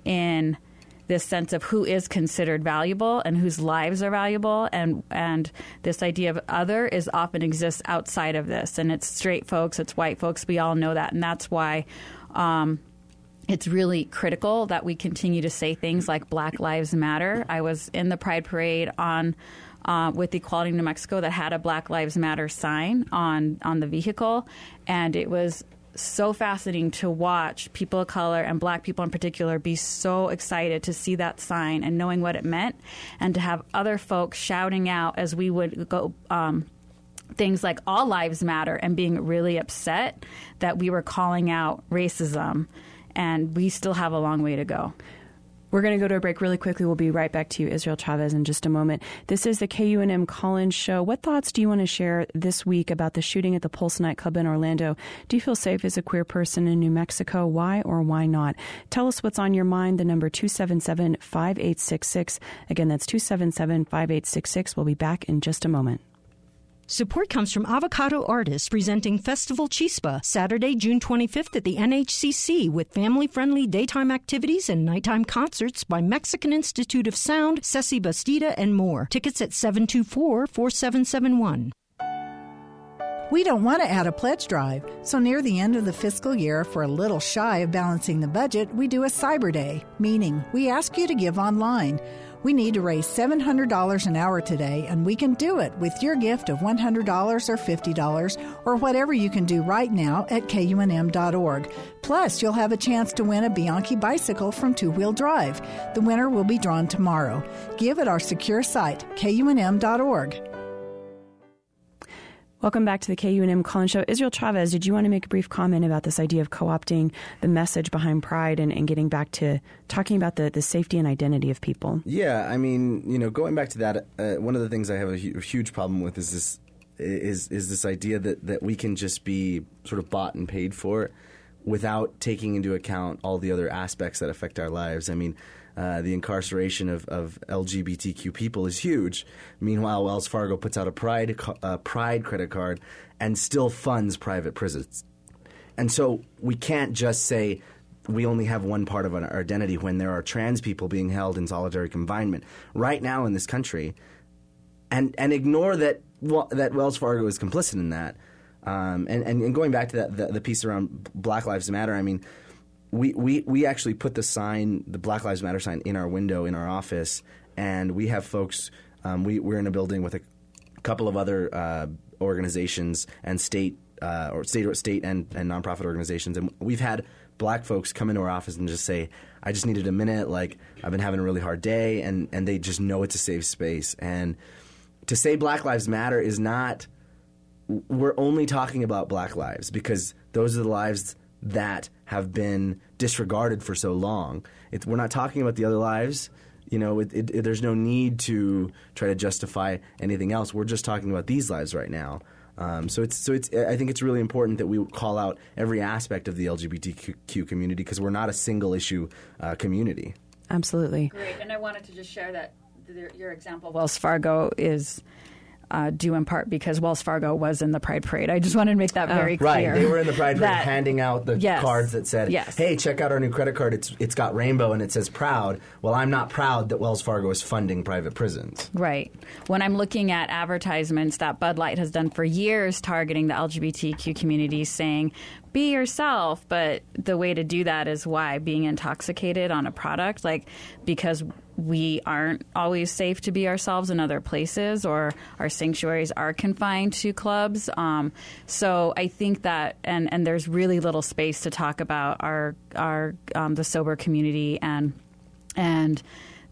Speaker 2: in this sense of who is considered valuable and whose lives are valuable. And, and this idea of other is often exists outside of this. And it's straight folks, it's white folks. We all know that. And that's why Um, it's really critical that we continue to say things like Black Lives Matter. I was in the Pride Parade on uh, with Equality New Mexico that had a Black Lives Matter sign on, on the vehicle, and it was so fascinating to watch people of color and Black people in particular be so excited to see that sign and knowing what it meant, and to have other folks shouting out as we would go um, things like all lives matter and being really upset that we were calling out racism, and we still have a long way to go.
Speaker 1: We're going to go to a break really quickly. We'll be right back to you, Israel Chavez, in just a moment. This is the K U N M Call-In Show. What thoughts do you want to share this week about the shooting at the Pulse nightclub in Orlando? Do you feel safe as a queer person in New Mexico? Why or why not? Tell us what's on your mind. The number two seven seven, five eight six six. Again, that's two seven seven, five eight six six. We'll be back in just a moment.
Speaker 12: Support comes from Avocado Artists presenting Festival Chispa, Saturday, June twenty-fifth at the N H C C with family-friendly daytime activities and nighttime concerts by Mexican Institute of Sound, Ceci Bastida, and more. Tickets at seven two four, four seven seven one.
Speaker 13: We don't want to add a pledge drive, so near the end of the fiscal year, for a little shy of balancing the budget, we do a Cyber Day, meaning we ask you to give online. We need to raise seven hundred dollars an hour today, and we can do it with your gift of one hundred dollars or fifty dollars or whatever you can do right now at K U N M dot org. Plus, you'll have a chance to win a Bianchi bicycle from Two Wheel Drive. The winner will be drawn tomorrow. Give at our secure site, K U N M dot org.
Speaker 1: Welcome back to the K U N M Call-In Show. Israel Chavez, did you want to make a brief comment about this idea of co-opting the message behind Pride and, and getting back to talking about the, the safety and identity of people?
Speaker 3: Yeah, I mean, you know, going back to that, uh, one of the things I have a hu- huge problem with is this is is this idea that, that we can just be sort of bought and paid for without taking into account all the other aspects that affect our lives. I mean, Uh, the incarceration of, of L G B T Q people is huge. Meanwhile, Wells Fargo puts out a Pride uh, Pride credit card and still funds private prisons. And so we can't just say we only have one part of our identity when there are trans people being held in solitary confinement right now in this country, and and ignore that well, that Wells Fargo is complicit in that. Um, and, and, and going back to that, the, the piece around Black Lives Matter, I mean, We, we we actually put the sign, the Black Lives Matter sign, in our window in our office, and we have folks. Um, we we're in a building with a couple of other uh, organizations and state uh, or state state and, and nonprofit organizations, and we've had Black folks come into our office and just say, "I just needed a minute. Like I've been having a really hard day," and and they just know it's a safe space. And to say Black Lives Matter is not. We're only talking about Black lives because those are the lives that have been disregarded for so long. It's, we're not talking about the other lives. You know, it, it, it, there's no need to try to justify anything else. We're just talking about these lives right now. Um, so it's so it's. I think it's really important that we call out every aspect of the L G B T Q community because we're not a single issue uh, community.
Speaker 1: Absolutely.
Speaker 2: Great, and I wanted to just share that your example, Wells Fargo, is Uh, due in part because Wells Fargo was in the Pride Parade. I just wanted to make that very
Speaker 3: oh,
Speaker 2: clear.
Speaker 3: Right, they were in the Pride Parade
Speaker 2: that,
Speaker 3: handing out the
Speaker 2: yes,
Speaker 3: cards that said,
Speaker 2: yes.
Speaker 3: hey, check out our new credit card. It's It's got rainbow and it says proud. Well, I'm not proud that Wells Fargo is funding private prisons.
Speaker 2: Right. When I'm looking at advertisements that Bud Light has done for years targeting the L G B T Q community saying, be yourself, but the way to do that is why? Being intoxicated on a product? Like, because we aren't always safe to be ourselves in other places, or our sanctuaries are confined to clubs. Um, so I think that, and, and there's really little space to talk about our our um, the sober community and and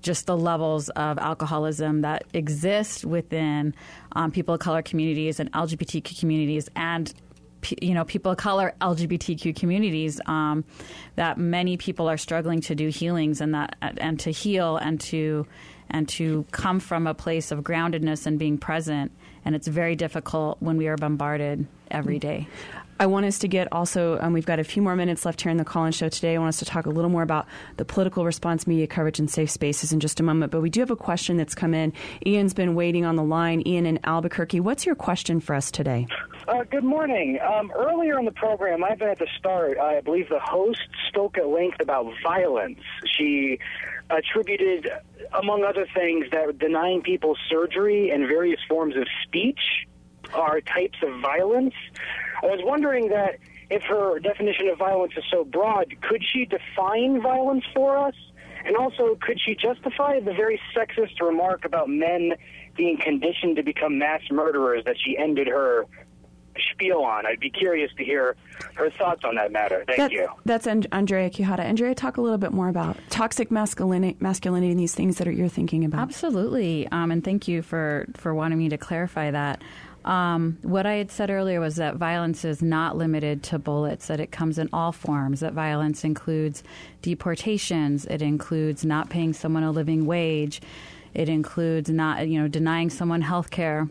Speaker 2: just the levels of alcoholism that exist within um, people of color communities and L G B T Q communities and you know, people of color, L G B T Q communities, um, that many people are struggling to do healings and that and to heal and to and to come from a place of groundedness and being present. And it's very difficult when we are bombarded every day.
Speaker 1: I want us to get also, um, we've got a few more minutes left here in the call-in show today. I want us to talk a little more about the political response, media coverage, and safe spaces in just a moment. But we do have a question that's come in. Ian's been waiting on the line. Ian in Albuquerque, what's your question for us today?
Speaker 14: Uh, good morning. Um, earlier in the program, I've been at the start, I believe the host spoke at length about violence. She attributed, among other things, that denying people surgery and various forms of speech are types of violence. I was wondering that if her definition of violence is so broad, could she define violence for us? And also, could she justify the very sexist remark about men being conditioned to become mass murderers that she ended her spiel on? I'd be curious to hear her thoughts on that matter. Thank
Speaker 1: that's,
Speaker 14: you.
Speaker 1: That's and- Andrea Quijada. Andrea, talk a little bit more about toxic masculinity, masculinity and these things that are, you're thinking about.
Speaker 2: Absolutely. Um, and thank you for, for wanting me to clarify that. Um, what I had said earlier was that violence is not limited to bullets, that it comes in all forms, that violence includes deportations, it includes not paying someone a living wage, it includes not, you know, denying someone health care,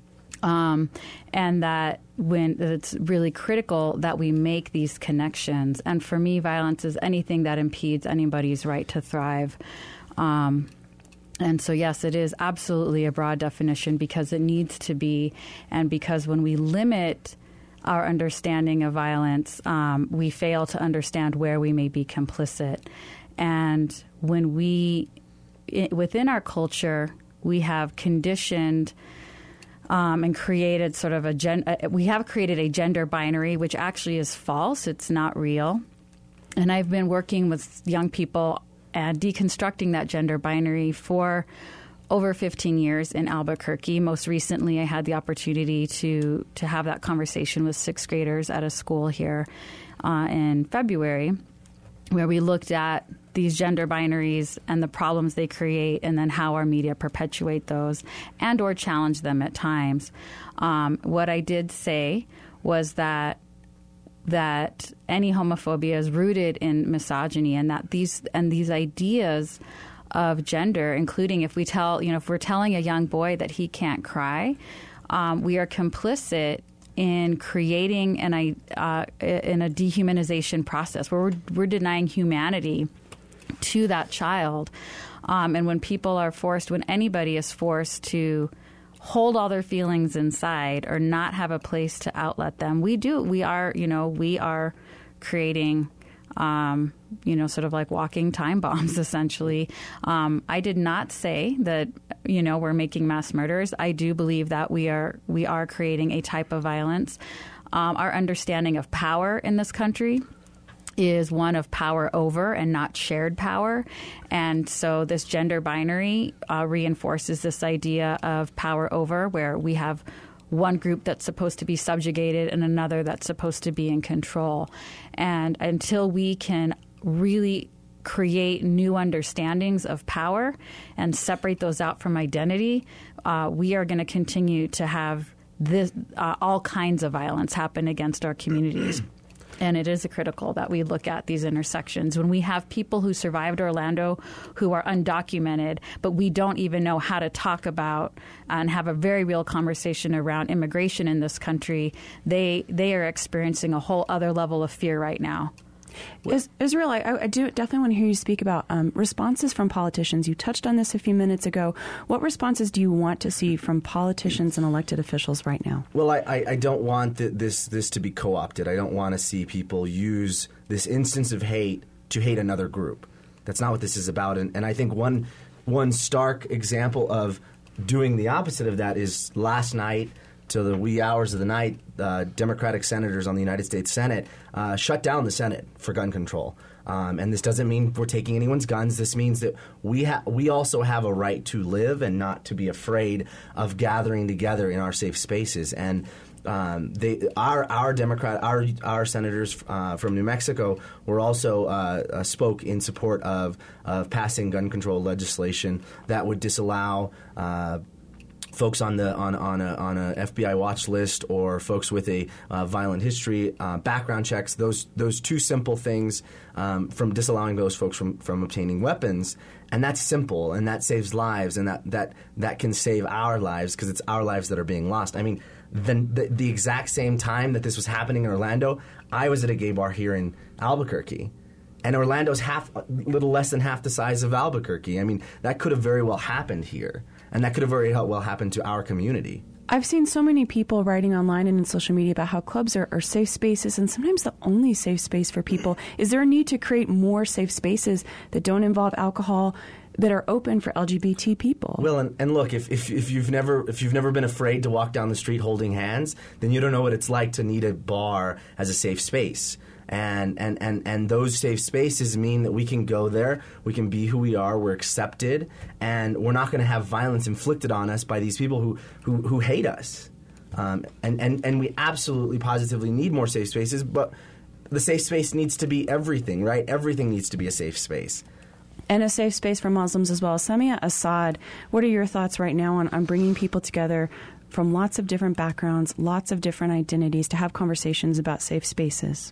Speaker 2: um, and that when it's really critical that we make these connections. And for me, violence is anything that impedes anybody's right to thrive. Um And so, yes, it is absolutely a broad definition because it needs to be, and because when we limit our understanding of violence, um, we fail to understand where we may be complicit. And when we, I, within our culture, we have conditioned um, and created sort of a, gen, uh, we have created a gender binary, which actually is false. It's not real. And I've been working with young people and deconstructing that gender binary for over fifteen years in Albuquerque. Most recently, I had the opportunity to to have that conversation with sixth graders at a school here uh, in February, where we looked at these gender binaries and the problems they create, and then how our media perpetuate those and or challenge them at times. Um, what I did say was that that any homophobia is rooted in misogyny, and that these and these ideas of gender, including if we tell, you know, if we're telling a young boy that he can't cry, um, we are complicit in creating an uh, in a dehumanization process where we're, we're denying humanity to that child. Um, and when people are forced, when anybody is forced to hold all their feelings inside or not have a place to outlet them, we do. We are, you know, we are creating, um, you know, sort of like walking time bombs, essentially. Um, I did not say that, you know, we're making mass murders. I do believe that we are we are creating a type of violence. Um, our understanding of power in this country is one of power over and not shared power. And so this gender binary uh, reinforces this idea of power over, where we have one group that's supposed to be subjugated and another that's supposed to be in control. And until we can really create new understandings of power and separate those out from identity, uh, we are going to continue to have this, uh, all kinds of violence happen against our communities. And it is critical that we look at these intersections. When we have people who survived Orlando who are undocumented, but we don't even know how to talk about and have a very real conversation around immigration in this country, they they are experiencing a whole other level of fear right now.
Speaker 1: Is, Israel, I, I do definitely want to hear you speak about um, responses from politicians. You touched on this a few minutes ago. What responses do you want to see from politicians and elected officials right now?
Speaker 3: Well, I, I, I don't want th- this this to be co-opted. I don't want to see people use this instance of hate to hate another group. That's not what this is about. And, and I think one one stark example of doing the opposite of that is last night, to the wee hours of the night, uh, Democratic senators on the United States Senate uh, shut down the Senate for gun control. Um, and this doesn't mean we're taking anyone's guns. This means that we ha- we also have a right to live and not to be afraid of gathering together in our safe spaces. And Um, they, our our Democrat, our our senators uh, from New Mexico were also uh, uh, spoke in support of of passing gun control legislation that would disallow Uh, folks on the on on a on a F B I watch list or folks with a uh, violent history, uh, background checks. Those those two simple things um, from disallowing those folks from, from obtaining weapons, and that's simple, and that saves lives, and that that, that can save our lives because it's our lives that are being lost. I mean, the, the the exact same time that this was happening in Orlando, I was at a gay bar here in Albuquerque. And Orlando's half, a little less than half the size of Albuquerque. I mean, that could have very well happened here. And that could have very well happened to our community.
Speaker 1: I've seen so many people writing online and in social media about how clubs are, are safe spaces and sometimes the only safe space for people. Is there a need to create more safe spaces that don't involve alcohol, that are open for L G B T people?
Speaker 3: Well, and, and look, if, if, if you've never if you've never been afraid to walk down the street holding hands, then you don't know what it's like to need a bar as a safe space. And, and, and, and those safe spaces mean that we can go there, we can be who we are, we're accepted, and we're not going to have violence inflicted on us by these people who, who, who hate us. Um, and, and, and we absolutely positively need more safe spaces, but the safe space needs to be everything, right? Everything needs to be a safe space.
Speaker 1: And a safe space for Muslims as well. Samia Assad, what are your thoughts right now on, on bringing people together from lots of different backgrounds, lots of different identities to have conversations about safe spaces?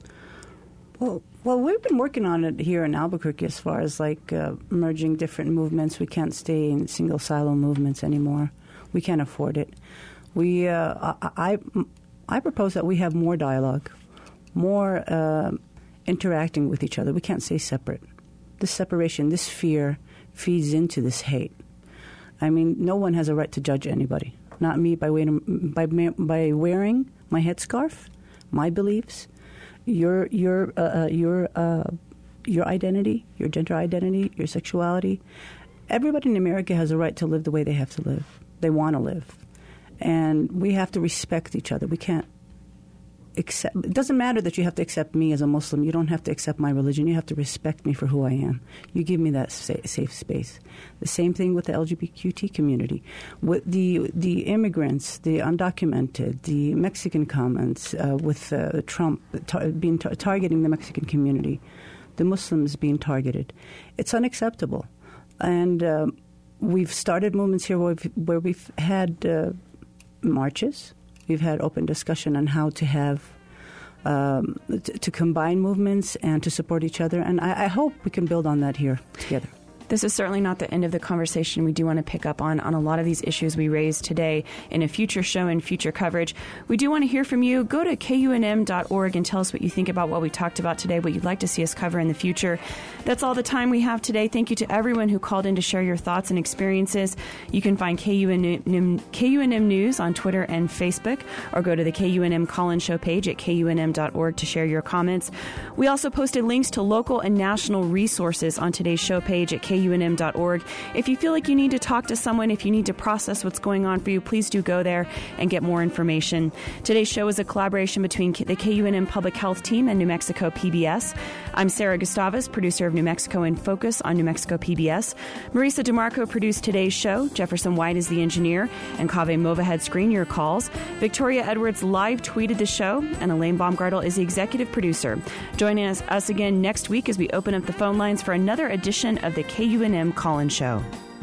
Speaker 9: Well, well, we've been working on it here in Albuquerque as far as like uh, merging different movements. We can't stay in single silo movements anymore. We can't afford it. We, uh, I, I, I propose that we have more dialogue, more uh, interacting with each other. We can't stay separate. This separation, this fear, feeds into this hate. I mean, no one has a right to judge anybody. Not me by wearing, by, by wearing my headscarf, my beliefs. Your your uh, your uh, your identity, your gender identity, your sexuality. Everybody in America has a right to live the way they have to live. They want to live, and we have to respect each other. We can't accept. It doesn't matter that you have to accept me as a Muslim. You don't have to accept my religion. You have to respect me for who I am. You give me that sa- safe space. The same thing with the L G B T Q community, with the the immigrants, the undocumented, the Mexican comments uh, with uh, Trump tar- being tar- targeting the Mexican community, the Muslims being targeted. It's unacceptable, and uh, we've started movements here where we've, where we've had uh, marches. We've had open discussion on how to have um, t- to combine movements and to support each other, and I, I hope we can build on that here together.
Speaker 1: This is certainly not the end of the conversation. We do want to pick up on, on a lot of these issues we raised today in a future show and future coverage. We do want to hear from you. Go to K U N M dot org and tell us what you think about what we talked about today, what you'd like to see us cover in the future. That's all the time we have today. Thank you to everyone who called in to share your thoughts and experiences. You can find K U N M, K U N M News on Twitter and Facebook, or go to the K U N M Call-In Show page at K U N M dot org to share your comments. We also posted links to local and national resources on today's show page at K U N M dot org. If you feel like you need to talk to someone, if you need to process what's going on for you, please do go there and get more information. Today's show is a collaboration between the K U N M Public Health Team and New Mexico P B S. I'm Sarah Gustavus, producer of New Mexico in Focus on New Mexico P B S. Marisa DeMarco produced today's show. Jefferson White is the engineer, and Kaveh Movahed screened your calls. Victoria Edwards live tweeted the show, and Elaine Baumgartel is the executive producer. Joining us, us again next week as we open up the phone lines for another edition of the K U N M Call-In Show.